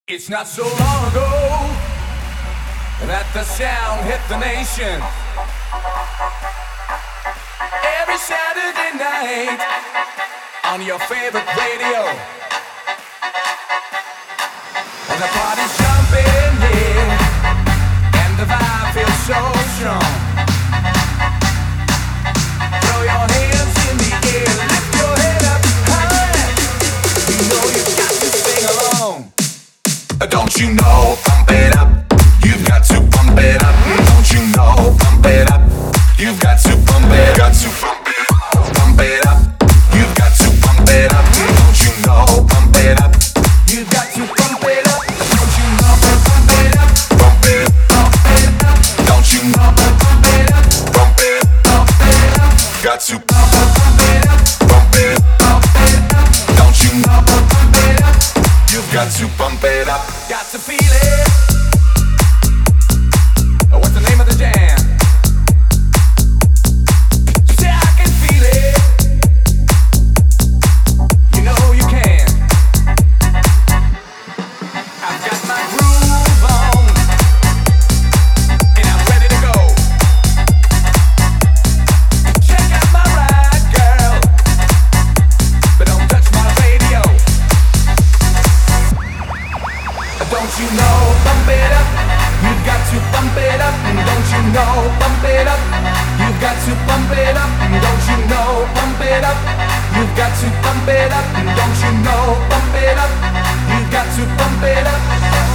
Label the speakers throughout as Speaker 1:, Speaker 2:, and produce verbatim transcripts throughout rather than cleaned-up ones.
Speaker 1: It's not so long ago that the sound hit the nation. Every Saturday night on your favorite radio, and the party's jumping in, and the vibe feels so strong. Throw your hands in the air, lift your head up high. You know you've got to sing along. Don't you know, pump it up. You've got to pump it up. Don't you know, pump it up. You've got to pump it, got to pump it up. Pump it up. You've got to pump it up. Don't you know, pump it up. You've got to pump it up. Don't you know, pump it up. Pump it, pump it up. Don't you know, pump it up. Pump it, pump it up. Got to pump it up. Pump it, pump it up. Don't you know, pump it up. You've got to pump it up. Got to feel it. What's the name of the jam? Say I can feel it. You know you can. I've got my groove on, and I'm ready to go. Check out my ride, girl, but don't touch my radio. Don't you know, pump it up. You've got to pump it up. Don't you know, pump it up. You've got to pump it up. Don't you know, pump it up. You've got to pump it up. Don't you know, pump it up. You've got to pump it up.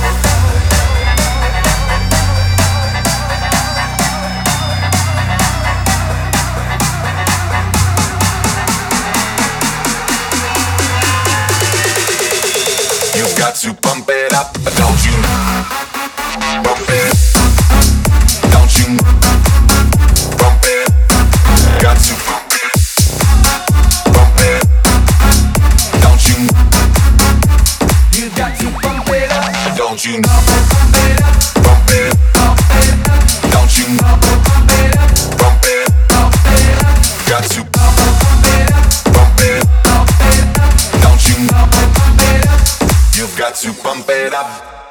Speaker 1: You've got to pump it up, don't you know? Pump it, don't you know? Pump it, got to pump it. Pump it, don't you know? You got to pump it up, don't you know? Pump it up, pump it, pump it up. Don't you know? Pump it up, pump it, pump it up. Got to pump it up, pump it, pump it up. Don't you know? Pump it up. You've got to pump it up.